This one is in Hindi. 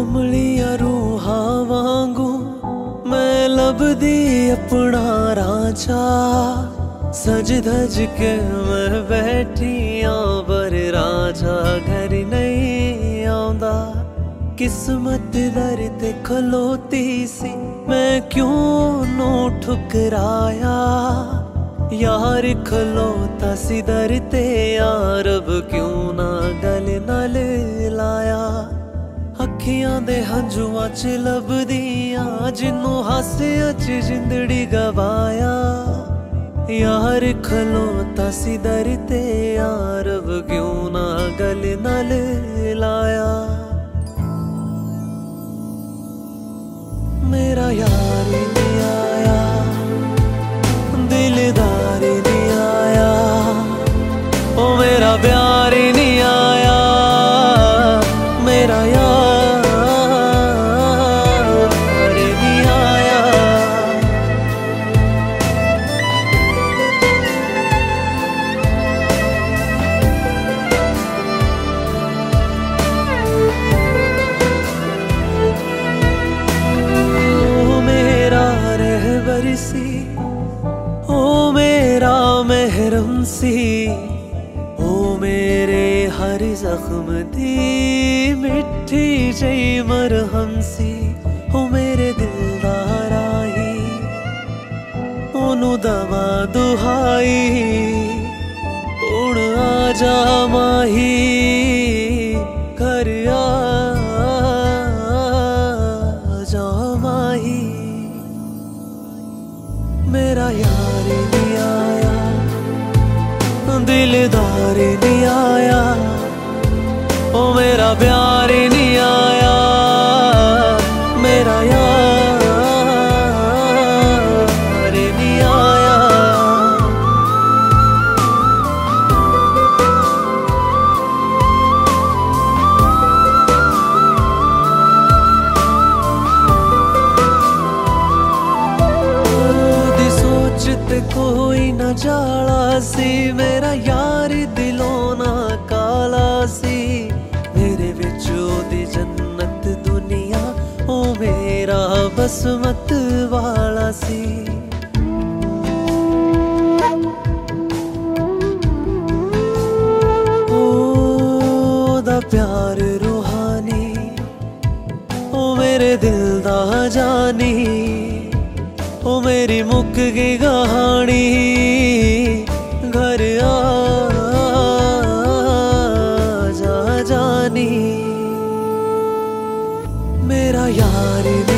कमलिया रूहा वांगू मैं लभदी अपना रांचा। सज धज के मैं बैठी पर राजा घर नहीं आंदा। किस्मत दर ते खलोती सी मैं क्यों नू ठुकराया। यार खलोता सी दर ते यार अब क्यों ना गल नाल लाया। अखियां दे हंजुआं च लभदियां जिन्नू हासिया च जिंदड़ी गवाया। यार खलोता सी दर ते यार अब क्यों ना गल नाल लाया। मेरा यार नहीं आया, दिलदार नहीं आया, ओ मेरा प्यार नहीं आया। मेरा यार नहीं आया। ओ मेरा रहबर सी, ओ मेरा महरम सी, ओ मेरे हर जख्म दी मिठी जई मरहम सी। ओ मेरे दिलदार आई ओनू दवा दुहाई। उड़ आजा माही घर जा माही। मेरा यार नहीं आया, दिलदार नहीं आया, ओ मेरा प्यार नहीं आया। मेरा यार नहीं आया। ते कोई ना जाला सी मेरा यार दिलों ना काला सी। मेरे विच ओदी जन्नत दुनिया ओ मेरा बसमत वाला सी। ओदा प्यार रूहानी ओ मेरे दिल दा जानी। ओ मेरी मुक गई कहानी घर जा जानी। मेरा यार